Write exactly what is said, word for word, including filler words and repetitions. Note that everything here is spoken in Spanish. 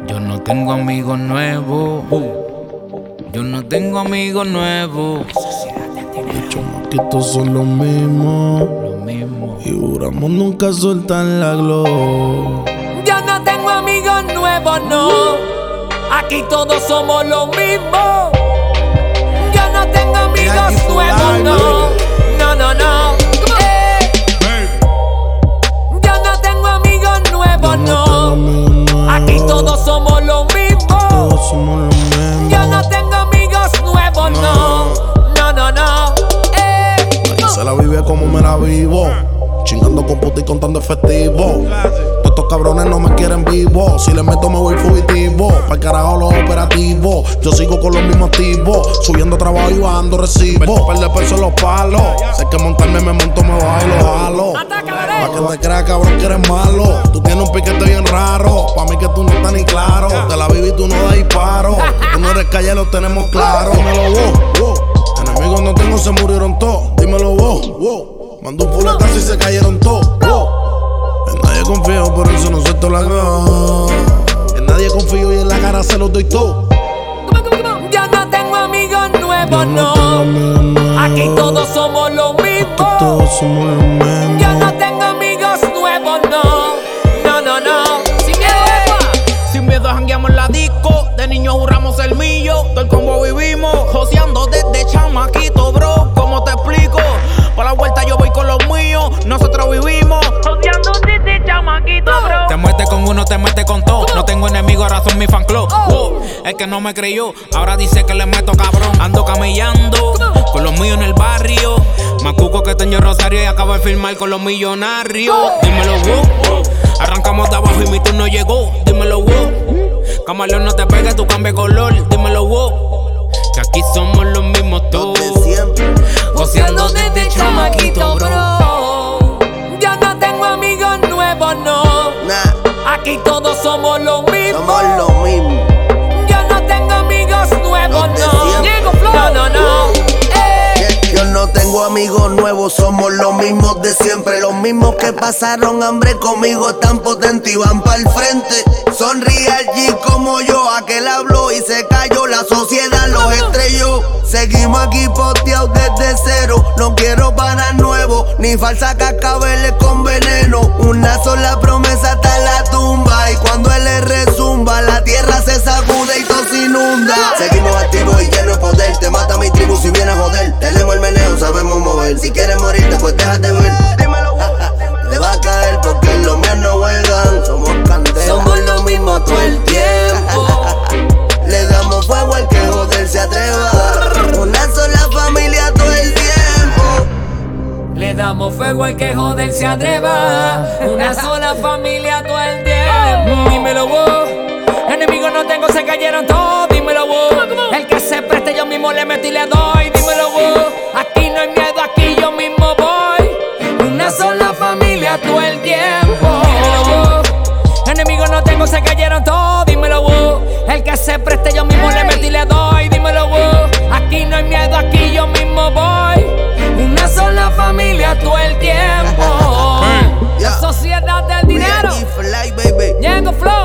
Yo no tengo amigos nuevos. Yo no tengo amigos nuevos. Los chamaquitos son los mismos. Lo mismo. Y juramos nunca soltar la glow. Yo no tengo amigos nuevos, no. Aquí todos somos los mismos. Yo no tengo amigos nuevos, no. No, no, no. Eh. Yo no tengo amigos nuevos, no. Aquí todos somos los mismos. Todos somos los mismos. Yo no tengo amigos nuevos, no. No, no, no. Eh. Nadie se la vive como me la vivo. Chingando con puta y contando efectivo. Todos estos cabrones no me quieren vivo. Si les meto me voy fugitivo. Pa'l carajo los operativos. Yo sigo con los mismos activos. Subiendo trabajo y bajando recibo. Par de pesos en los palos. Sé que montarme me monto, me bajo y lo jalo. Pa' que te creas, cabrón, que eres malo. Tú tienes un piquete bien raro. Pa' mí que tú no estás ni claro. Te la viví y tú no das disparo. Que tú no eres calle, lo tenemos claro. Dímelo vos, wow. Enemigos no tengo, se murieron todos. Dímelo vos, wow. Mandó un fuletazo y se cayeron todos. Wow. En nadie confío, por eso no suelto la cara. En nadie confío y en la cara se los doy todo. Yo no tengo amigos nuevos, Yo no no. tengo amigos nuevos. Aquí todos somos los mismos. Todos somos los mismos. Yo no tengo amigos nuevos, no. No, no, no. Sin miedo, Sin miedo jangueamos en la disco. De niños juramos el millo. Todo el combo vivimos. Joseando desde chamaquito, bro. ¿Cómo te explico? Pa' la vuelta yo voy con los míos. Nosotros vivimos. Joseando desde chamaquito, bro. Te metes con uno, te metes con todo. No tengo enemigos, ahora son mi fan club. Wow. El que no me creyó, ahora dice que le meto cabrón. Ando camellando con los míos en el barrio. Más cuco que tengo Rosario y acabo de firmar con los millonarios. Dímelo, wow. Arrancamos de abajo y mi turno llegó. Dímelo, wow. Camaleón, no te pegues, tú cambia color. Dímelo, wow. Que aquí somos los mismos todos. Joseando desde chamaquito, bro. Yo no tengo amigos nuevos, no. Nah, Aquí todos somos los mismos. somos lo mismo. Yo no tengo amigos nuevos, Los de no. siempre. Diego Flow. No, no, no. Eh. Yo no tengo amigos nuevos, somos los mismos de siempre. Los mismos que pasaron hambre conmigo, tan potentes y van pa'l frente. Son real G como yo, aquel habló y se cayó. La sociedad los estrelló. Seguimos aquí posteados desde cero. No quiero parar nuevo, ni falsa cascabeles con veneno. Una sola promesa hasta la tumba. Y cuando él le rezumba, la tierra se sacude y todo se inunda. Seguimos activos y llenos de poder. Te mata mi tribu si viene a joder. Tenemos el meneo, sabemos mover. Si quieres morirte, pues déjate ver. Dímelo. Le va a caer porque los míos no juegan. Somos candelas. Somos lo mismo todo el tiempo. Le damos fuego al que joder se atreva. Una sola familia todo el tiempo. Le damos fuego al que joder se atreva. Una sola familia todo el tiempo. Dímelo vos. Enemigos no tengo, se cayeron todos. Dímelo vos. El que se preste yo mismo le meto y le doy. Dímelo vos. Aquí no hay miedo, aquí yo mismo voy. Una sola familia todo el tiempo. Dímelo vos. Enemigos no tengo, se cayeron todos. Dímelo vos. El que se preste yo mismo le meto y le doy. Dímelo vos. Aquí no hay miedo, aquí yo mismo voy. Una sola familia todo el tiempo. La sociedad del dinero. Fly, baby. Diego Flow.